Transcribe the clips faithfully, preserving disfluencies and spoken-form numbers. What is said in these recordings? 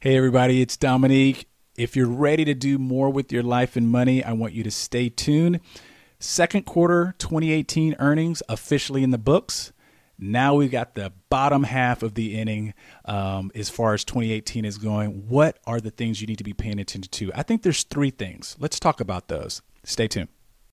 Hey everybody, it's Dominique. If you're ready to do more with your life and money, I want you to stay tuned. Second quarter twenty eighteen earnings officially in the books. Now we've got the bottom half of the inning um, as far as twenty eighteen is going. What are the things you need to be paying attention to? I think there's three things. Let's talk about those. Stay tuned.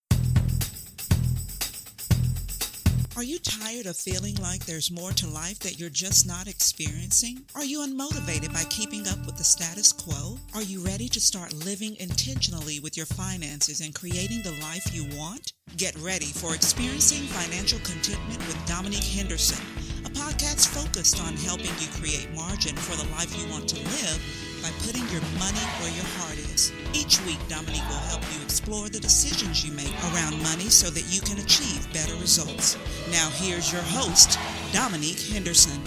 Are you tired of feeling like there's more to life that you're just not experiencing? Are you unmotivated by keeping up with the status quo? Are you ready to start living intentionally with your finances and creating the life you want? Get ready for Experiencing Financial Contentment with Dominique Henderson, a podcast focused on helping you create margin for the life you want to live by putting your money where your heart is. Each week, Dominique will help you explore the decisions you make around money so that you can achieve better results. Now here's your host, Dominique Henderson.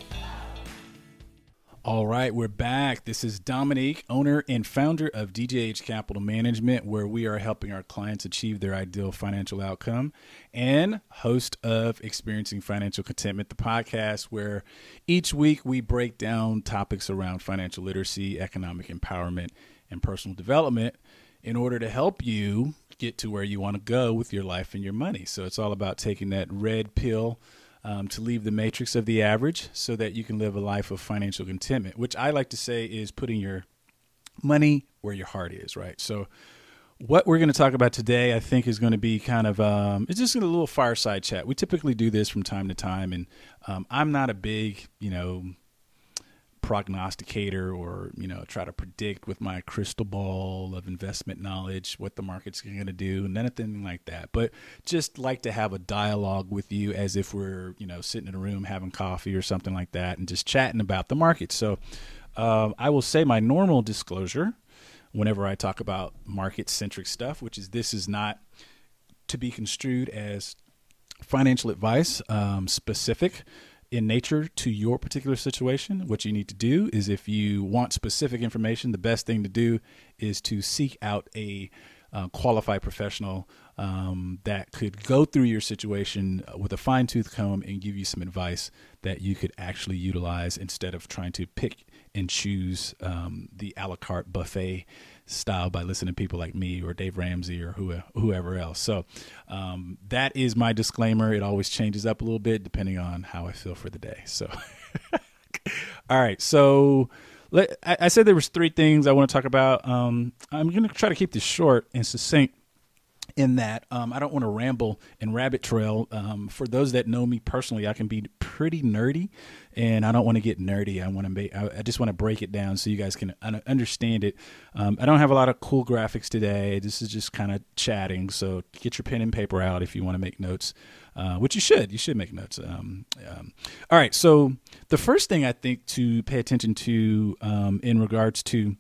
All right, we're back. This is Dominique, owner and founder of D J H Capital Management, where we are helping our clients achieve their ideal financial outcome, and host of Experiencing Financial Contentment, the podcast, where each week we break down topics around financial literacy, economic empowerment, and personal development in order to help you get to where you want to go with your life and your money. So it's all about taking that red pill Um, to leave the matrix of the average so that you can live a life of financial contentment, which I like to say is putting your money where your heart is, right? So what we're going to talk about today, I think, is going to be kind of, um, it's just a little fireside chat. We typically do this from time to time, and um, I'm not a big, you know, prognosticator or, you know, try to predict with my crystal ball of investment knowledge what the market's going to do, nothing like that. But just like to have a dialogue with you as if we're, you know, sitting in a room having coffee or something like that and just chatting about the market. So uh, I will say my normal disclosure whenever I talk about market-centric stuff, which is this is not to be construed as financial advice um, specific in nature to your particular situation. What you need to do is, if you want specific information, the best thing to do is to seek out a uh, qualified professional um, that could go through your situation with a fine-tooth comb and give you some advice that you could actually utilize instead of trying to pick and choose um, the a la carte buffet style by listening to people like me or Dave Ramsey or who, whoever else. So um, that is my disclaimer. It always changes up a little bit depending on how I feel for the day. So, all right. So let, I, I said there was three things I want to talk about. Um, I'm going to try to keep this short and succinct in that um, I don't want to ramble and rabbit trail. Um, for those that know me personally, I can be pretty nerdy, and I don't want to get nerdy. I want to make, I, I just want to break it down so you guys can un- understand it. Um, I don't have a lot of cool graphics today. This is just kind of chatting. So get your pen and paper out if you want to make notes, uh, which you should. You should make notes. Um, um, all right. So the first thing I think to pay attention to um, in regards to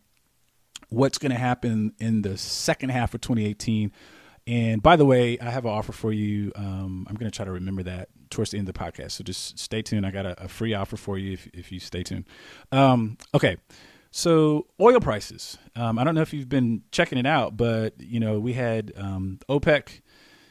what's going to happen in the second half of twenty eighteen. And by the way, I have an offer for you. Um, I'm going to try to remember that towards the end of the podcast. So just stay tuned. I got a, a free offer for you if, if you stay tuned. Um, okay. So oil prices. Um, I don't know if you've been checking it out, but, you know, we had um, OPEC,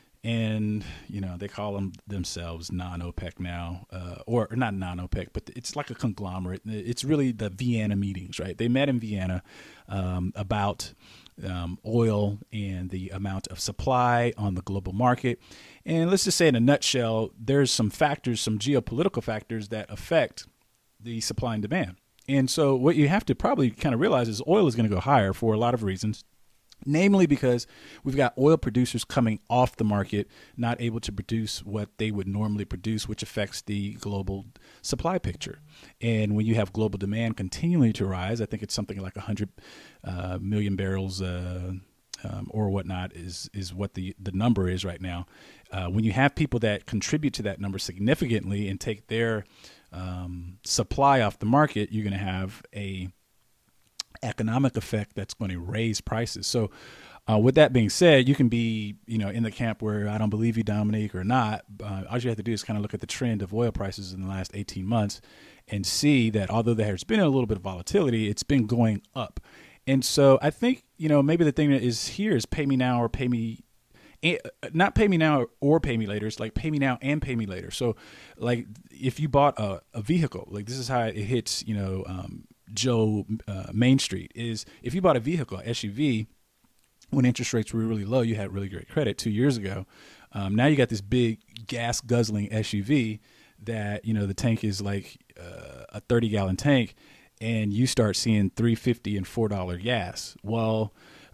and, you know, they call them themselves non-OPEC now, uh, or, or not non-OPEC, but it's like a conglomerate. It's really the Vienna meetings, right? They met in Vienna um, about Um, oil and the amount of supply on the global market. And let's just say in a nutshell, there's some factors, some geopolitical factors that affect the supply and demand. And so what you have to probably kind of realize is oil is going to go higher for a lot of reasons, namely because we've got oil producers coming off the market, not able to produce what they would normally produce, which affects the global supply picture. And when you have global demand continuing to rise, I think it's something like one hundred uh, million barrels uh, um, or whatnot is is what the, the number is right now. Uh, when you have people that contribute to that number significantly and take their um, supply off the market, you're going to have a economic effect that's going to raise prices. So uh, with that being said, you can be, you know, in the camp where I don't believe you, Dominique, or not. Uh, all you have to do is kind of look at the trend of oil prices in the last eighteen months and see that although there's been a little bit of volatility, it's been going up. And so I think, you know, maybe the thing that is here is pay me now or pay me, not pay me now or pay me later. It's like pay me now and pay me later. So like if you bought a, a vehicle, like this is how it hits, you know, um, Joe uh, Main Street is if you bought a vehicle, S U V, when interest rates were really low, you had really great credit two years ago. Um, now you got this big gas guzzling S U V that, you know, the tank is like uh, a thirty gallon tank, and you start seeing three fifty and four dollar gas. Well,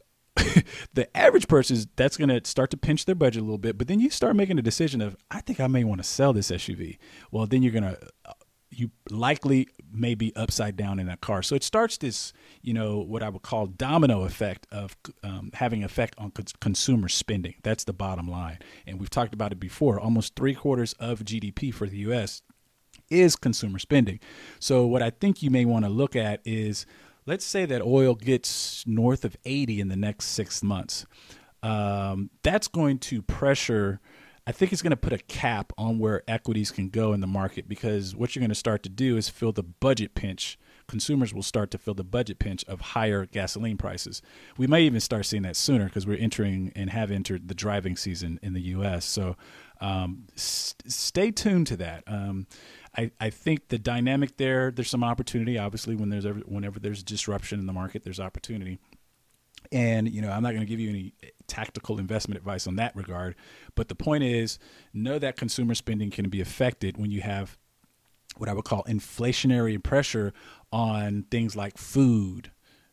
the average person, that's going to start to pinch their budget a little bit, but then you start making a decision of, I think I may want to sell this S U V. Well, then you're going to, you likely may be upside down in that car. So it starts this, you know, what I would call domino effect of um, having effect on co- consumer spending. That's the bottom line. And we've talked about it before. Almost three quarters of G D P for the U S is consumer spending. So what I think you may want to look at is, let's say that oil gets north of eighty in the next six months. Um, that's going to pressure, I think it's going to put a cap on where equities can go in the market, because what you're going to start to do is feel the budget pinch. Consumers will start to feel the budget pinch of higher gasoline prices. We may even start seeing that sooner because we're entering and have entered the driving season in the U S. So um, st- stay tuned to that. Um, I, I think the dynamic there, there's some opportunity. Obviously, when there's ever, whenever there's disruption in the market, there's opportunity. And, you know, I'm not going to give you any tactical investment advice on that regard. But the point is, know that consumer spending can be affected when you have what I would call inflationary pressure on things like food,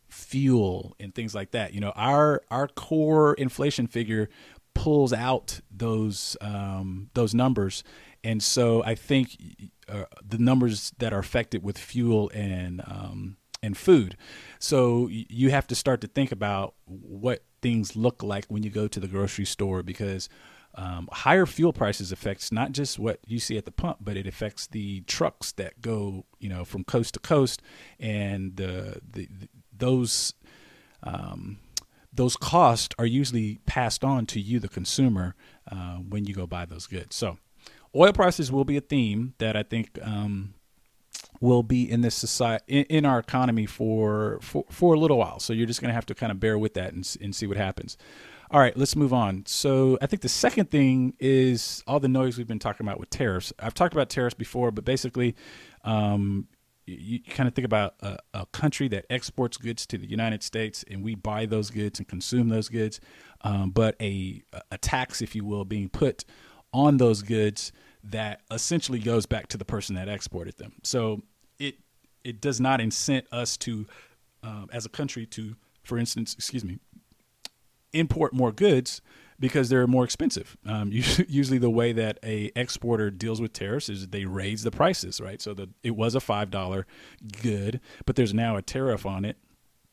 fuel, and things like that. You know, our our core inflation figure pulls out those um, those numbers. And so I think uh, the numbers that are affected with fuel and um, and food. So you have to start to think about what things look like when you go to the grocery store, because um, higher fuel prices affects not just what you see at the pump, but it affects the trucks that go, you know, from coast to coast, and the, the, the those um, those costs are usually passed on to you, the consumer, uh, when you go buy those goods. So oil prices will be a theme that I think um, will be in this society, in, in our economy for, for for a little while. So you're just going to have to kind of bear with that and, and see what happens. All right, let's move on. So I think the second thing is all the noise we've been talking about with tariffs. I've talked about tariffs before, but basically um, you, you kind of think about a, a country that exports goods to the United States, and we buy those goods and consume those goods, um, but a, a tax, if you will, being put on those goods that essentially goes back to the person that exported them. So it it does not incent us to, um, as a country, to, for instance, excuse me, import more goods because they're more expensive. Um, usually the way that a exporter deals with tariffs is they raise the prices, right? So the, it was a five dollar good, but there's now a tariff on it.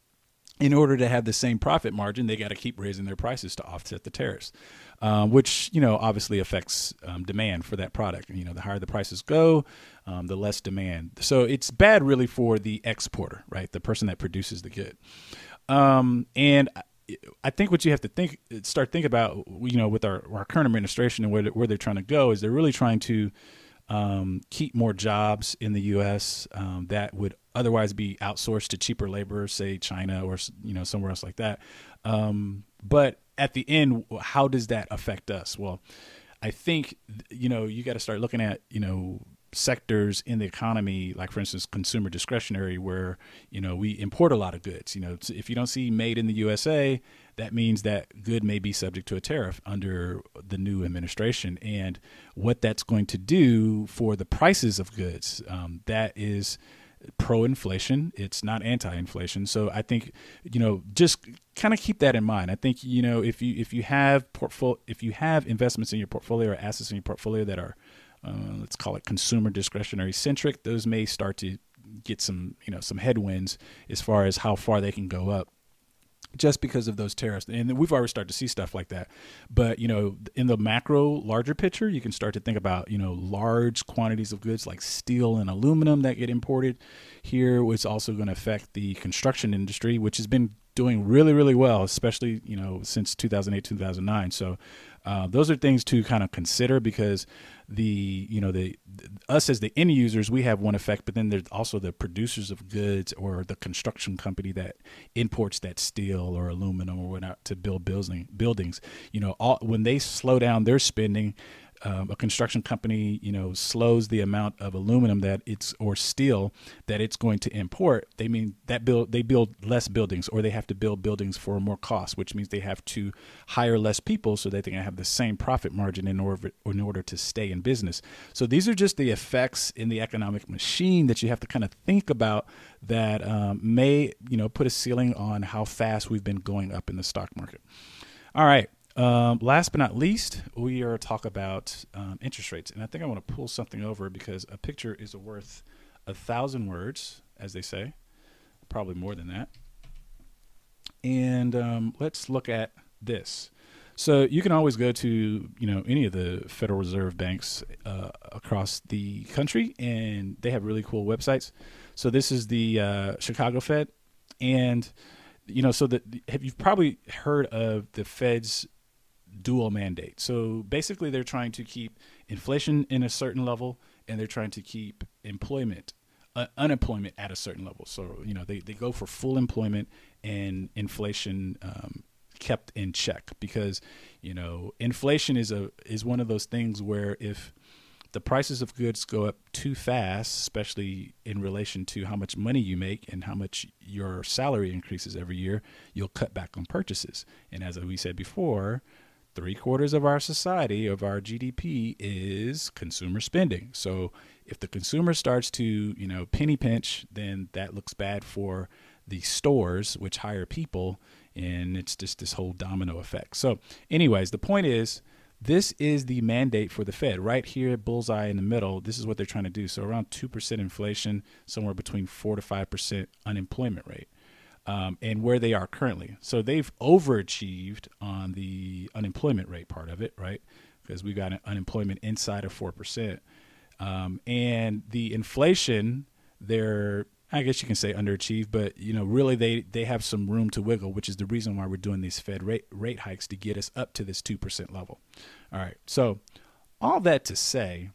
In order to have the same profit margin, they got to keep raising their prices to offset the tariffs, um, which, you know, obviously affects um, demand for that product. You know, the higher the prices go, um, the less demand. So it's bad really for the exporter, right? The person that produces the good. Um, and I think what you have to think, start thinking about, you know, with our, our current administration and where, where they're trying to go is they're really trying to um, keep more jobs in the U S um, that would otherwise be outsourced to cheaper labor, say China or, you know, somewhere else like that. Um, but at the end, how does that affect us? Well, I think, you know, you got to start looking at, you know, sectors in the economy, like, for instance, consumer discretionary, where, you know, we import a lot of goods. You know, if you don't see made in the U S A, that means that good may be subject to a tariff under the new administration. And what that's going to do for the prices of goods, um, that is pro-inflation. It's not anti-inflation. So I think, you know, just kind of keep that in mind. I think, you know, if you if you have portfolio, if you have investments in your portfolio or assets in your portfolio that are Uh, let's call it consumer discretionary centric, those may start to get some, you know, some headwinds as far as how far they can go up just because of those tariffs. And we've already started to see stuff like that. But, you know, in the macro larger picture, you can start to think about, you know, large quantities of goods like steel and aluminum that get imported here, which is also going to affect the construction industry, which has been doing really, really well, especially, you know, since two thousand eight, two thousand nine. So uh, those are things to kind of consider, because the, you know, the, the us as the end users, we have one effect, but then there's also the producers of goods or the construction company that imports that steel or aluminum or whatnot to build building buildings. You know, all, when they slow down their spending, um, a construction company, you know, slows the amount of aluminum that it's or steel that it's going to import, they mean that build they build less buildings, or they have to build buildings for more cost, which means they have to hire less people so that they can have the same profit margin in order in order to stay in business. So these are just the effects in the economic machine that you have to kind of think about that um, may, you know, put a ceiling on how fast we've been going up in the stock market. All right. Um, last but not least, we are talk about um, interest rates. And I think I want to pull something over because a picture is worth a thousand words, as they say, probably more than that. And um, let's look at this. So you can always go to, you know, any of the Federal Reserve banks uh, across the country, and they have really cool websites. So this is the uh, Chicago Fed. And, you know, so that have you've probably heard of the Fed's dual mandate. So basically they're trying to keep inflation in a certain level, and they're trying to keep employment, uh, unemployment at a certain level. So, you know, they, they go for full employment and inflation um, kept in check, because, you know, inflation is a is one of those things where if the prices of goods go up too fast, especially in relation to how much money you make and how much your salary increases every year, you'll cut back on purchases. And as we said before, three quarters of our society, of our G D P, is consumer spending. So if the consumer starts to, you know, penny pinch, then that looks bad for the stores, which hire people, and it's just this whole domino effect. So anyways, the point is, this is the mandate for the Fed right here, bullseye in the middle. This is what they're trying to do. So around two percent inflation, somewhere between four to five percent unemployment rate, um, and where they are currently. So they've overachieved on the unemployment rate part of it, right? Because we got an unemployment inside of four percent. Um, and the inflation, they're, I guess you can say underachieved, but, you know, really they, they have some room to wiggle, which is the reason why we're doing these Fed rate, rate hikes to get us up to this two percent level. All right. So all that to say,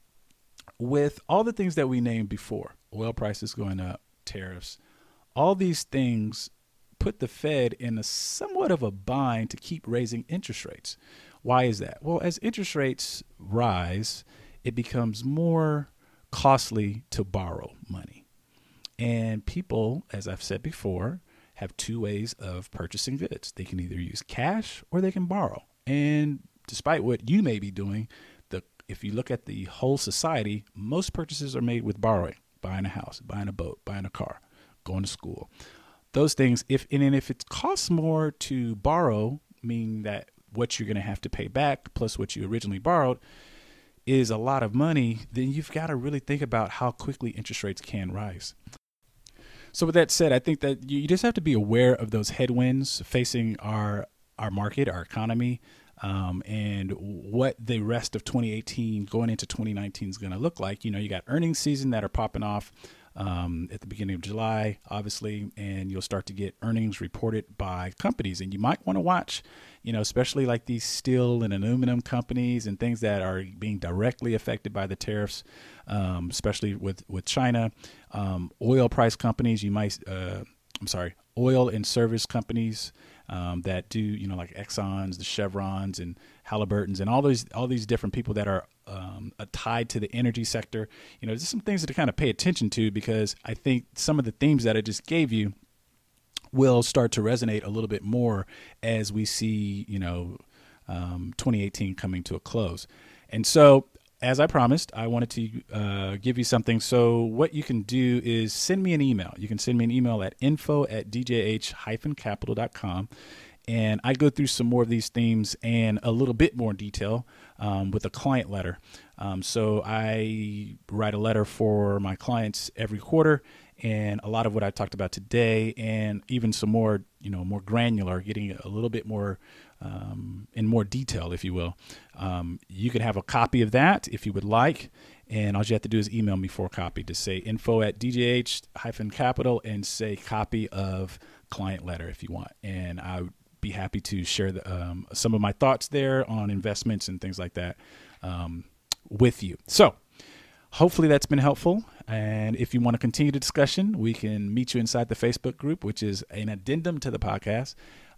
with all the things that we named before, oil prices going up, tariffs, all these things put the Fed in a somewhat of a bind to keep raising interest rates. Why is that? Well, as interest rates rise, it becomes more costly to borrow money. And people, as I've said before, have two ways of purchasing goods. They can either use cash or they can borrow. And despite what you may be doing, the if you look at the whole society, most purchases are made with borrowing, buying a house, buying a boat, buying a car, going to school. Those things, if and if it costs more to borrow, meaning that what you're going to have to pay back plus what you originally borrowed is a lot of money, then you've got to really think about how quickly interest rates can rise. So with that said, I think that you just have to be aware of those headwinds facing our our market, our economy, um, and what the rest of twenty eighteen going into twenty nineteen is going to look like. You know, you got earnings season that are popping off um, at the beginning of July, obviously, and you'll start to get earnings reported by companies. And you might want to watch, you know, especially like these steel and aluminum companies and things that are being directly affected by the tariffs, um, especially with, with China. Um, oil price companies, you might, uh, I'm sorry, oil and service companies um, that do, you know, like Exxon's, the Chevrons and Halliburton's and all these, all these different people that are um, uh, tied to the energy sector. You know, there's some things to kind of pay attention to, because I think some of the themes that I just gave you will start to resonate a little bit more as we see, you know, um, twenty eighteen coming to a close. And so, as I promised, I wanted to uh, give you something. So what you can do is send me an email. You can send me an email at info at d j h dash capital dot com. And I go through some more of these themes and a little bit more detail um, with a client letter. Um, so I write a letter for my clients every quarter, and a lot of what I talked about today, and even some more, you know, more granular, getting a little bit more um, in more detail, if you will. Um, you can have a copy of that if you would like. And all you have to do is email me for a copy to say info at d j h dash capital and say copy of client letter if you want. And I would be happy to share the, um, some of my thoughts there on investments and things like that um, with you. So hopefully that's been helpful. And if you want to continue the discussion, we can meet you inside the Facebook group, which is an addendum to the podcast.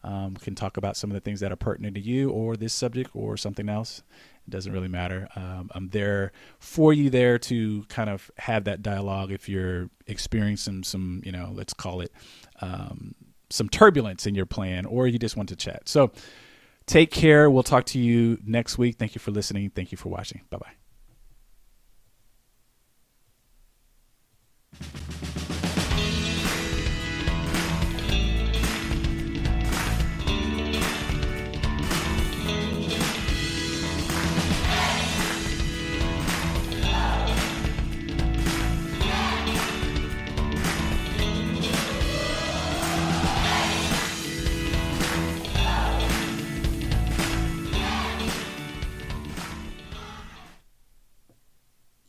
Um, can talk about some of the things that are pertinent to you or this subject or something else. It doesn't really matter. Um, I'm there for you there to kind of have that dialogue if you're experiencing some, you know, let's call it um, some turbulence in your plan, or you just want to chat. So take care. We'll talk to you next week. Thank you for listening. Thank you for watching. Bye-bye.